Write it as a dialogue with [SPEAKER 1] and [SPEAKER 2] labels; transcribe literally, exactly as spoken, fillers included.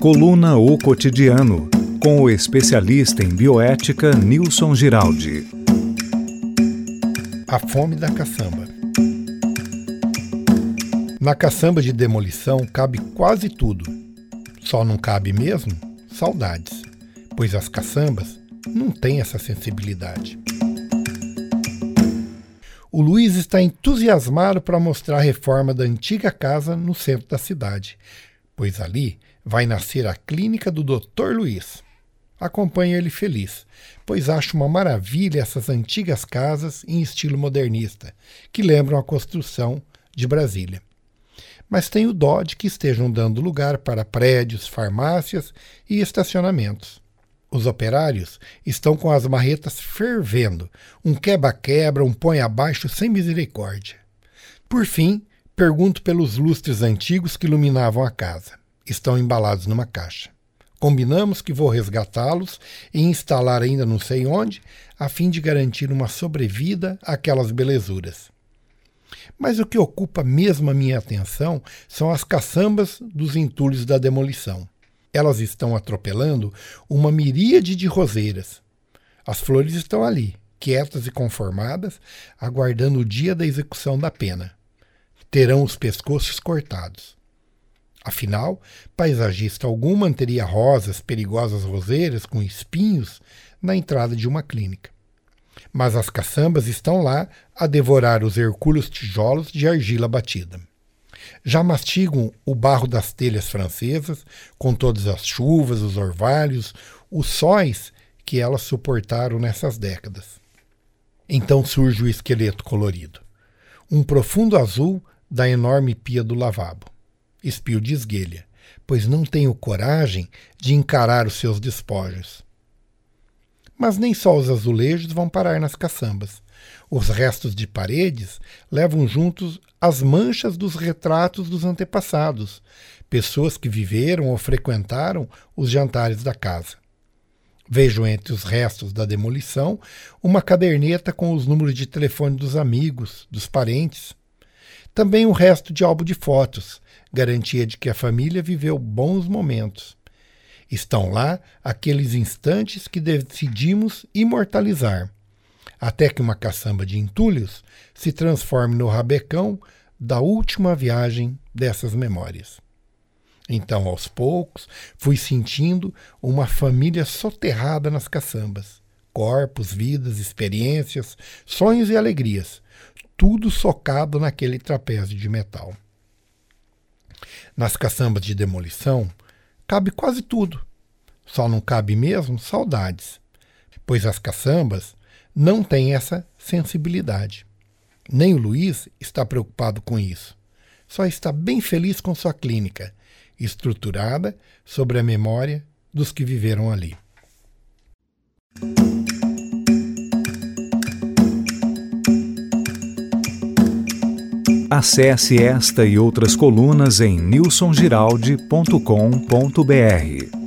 [SPEAKER 1] Coluna O Cotidiano, com o especialista em bioética Nilson Giraldi.
[SPEAKER 2] A fome da caçamba. Na caçamba de demolição cabe quase tudo. Só não cabe mesmo saudades, pois as caçambas não têm essa sensibilidade. O Luiz está entusiasmado para mostrar a reforma da antiga casa no centro da cidade, pois ali vai nascer a clínica do doutor Luiz. Acompanha ele feliz, pois acha uma maravilha essas antigas casas em estilo modernista, que lembram a construção de Brasília. Mas tenho dó de que estejam dando lugar para prédios, farmácias e estacionamentos. Os operários estão com as marretas fervendo, um quebra-quebra, um põe-abaixo sem misericórdia. Por fim, pergunto pelos lustres antigos que iluminavam a casa. Estão embalados numa caixa. Combinamos que vou resgatá-los e instalar ainda não sei onde, a fim de garantir uma sobrevida àquelas belezuras. Mas o que ocupa mesmo a minha atenção são as caçambas dos entulhos da demolição. Elas estão atropelando uma miríade de roseiras. As flores estão ali, quietas e conformadas, aguardando o dia da execução da pena. Terão os pescoços cortados. Afinal, paisagista algum manteria rosas, perigosas roseiras com espinhos na entrada de uma clínica. Mas as caçambas estão lá a devorar os hercúleos tijolos de argila batida. Já mastigam o barro das telhas francesas, com todas as chuvas, os orvalhos, os sóis que elas suportaram nessas décadas. Então surge o esqueleto colorido. Um profundo azul da enorme pia do lavabo. Espio de esguelha, pois não tenho coragem de encarar os seus despojos. Mas nem só os azulejos vão parar nas caçambas. Os restos de paredes levam juntos as manchas dos retratos dos antepassados, pessoas que viveram ou frequentaram os jantares da casa. Vejo entre os restos da demolição uma caderneta com os números de telefone dos amigos, dos parentes. Também o resto de álbum de fotos, garantia de que a família viveu bons momentos. Estão lá aqueles instantes que decidimos imortalizar, até que uma caçamba de entulhos se transforme no rabecão da última viagem dessas memórias. Então, aos poucos, fui sentindo uma família soterrada nas caçambas. Corpos, vidas, experiências, sonhos e alegrias, tudo socado naquele trapézio de metal. Nas caçambas de demolição, cabe quase tudo. Só não cabe mesmo saudades, pois as caçambas não têm essa sensibilidade. Nem o Luiz está preocupado com isso. Só está bem feliz com sua clínica, estruturada sobre a memória dos que viveram ali.
[SPEAKER 1] Acesse esta e outras colunas em nilson giraldi ponto com ponto br.